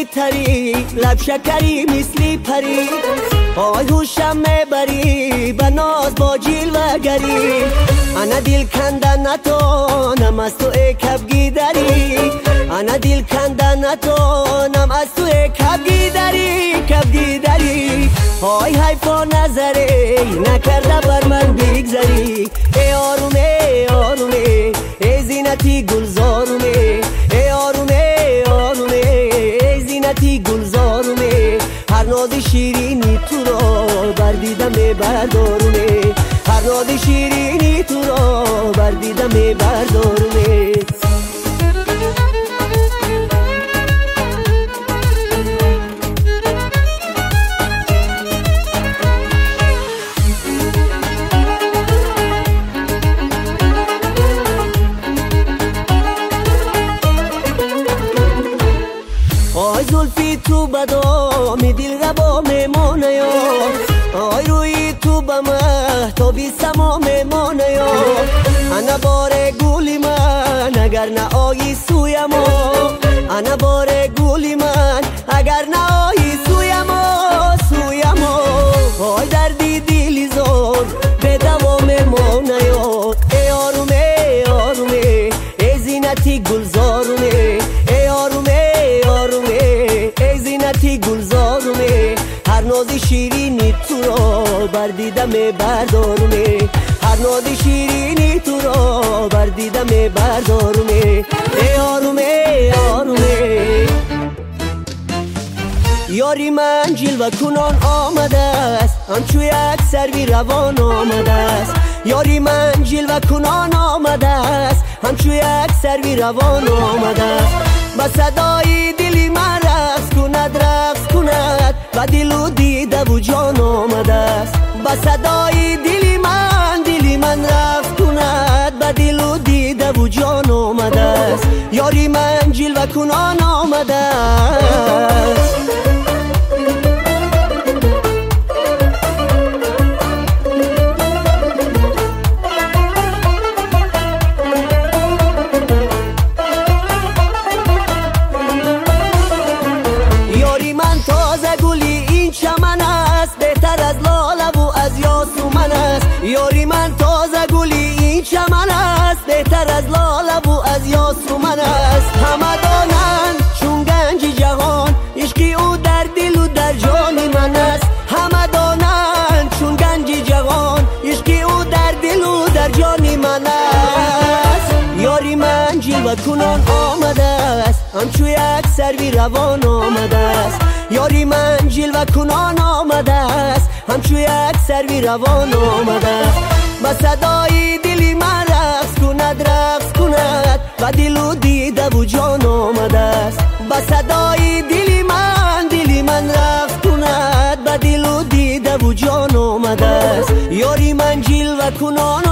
مثلی تری، لب شکری مثلی پری، آی هوشم میبری به ناز با جلوه‌گری. انا دل کندن نتونم از تو ای کبگیدری، انا دل کندن نتونم از تو ای کبگیدری، کبگیدری. آی حیفا نظری نکرده بر من بگذری. ای آرومه ای آرومه ای زینتی گلزارومه، ای آرومه ای آرومه ای زینتی گلزارومه. هر ناز شیرینی تو را بر دیدم بردارونه، هر ناز شیرینی تو را بر دیدم بردارونه. آی زلفی تو بدامی دل ربا میمانه یا، آی روی تو به مهتابی سما میمانه یا. انا باره گولی من اگر نه آیی سویما، انا باره گولی من اگر نه آیی سویما، سویما. آی دردی دیلی زور به دوا میمانه یا. ای آرومه ای آرومه ای زینتی گلزارومه، ای آرومه ای آرومه ای زینتی گلزارومه. هر ناز شیرینی تو را بر دیدم بردارونه، هر ناز شیرینی تو را بر دیدم بردارونه. ای آرومه ای آرومه یاری من جلوه کنان آمده است، همچو یک سروی روان آمده است. یاری من جلوه کنان آمده است، همچو یک سروی روان آمده است. با صدای دلی من رقص کند، رقص کند و دل و دیده و جان آمده است. با صدای دلی من رقص کند و دل و دیده و جان آمده است. یاری من جلوه کنان آمده است. یاری من تازه گلی این چمن است، بهتر از لاله و از یاسمن است. همه دانند چون گنج جهان عشقی او در دل و در جان من است. همه دانند چون گنج جهان عشقی او در دل و در جان من است. یاری من جلوه کنان آمده است، همچو یک سروی روان آمده است. یاری من جلوه کنان آمده است، همچو یک سروی روان آمده است. با صدای دلی من رقص کند، رقص کند و دل و دیده و جان آمده است. با صدای دلی من رقص کند و دل و دیده و جان آمده است. یاری من جلوه کنان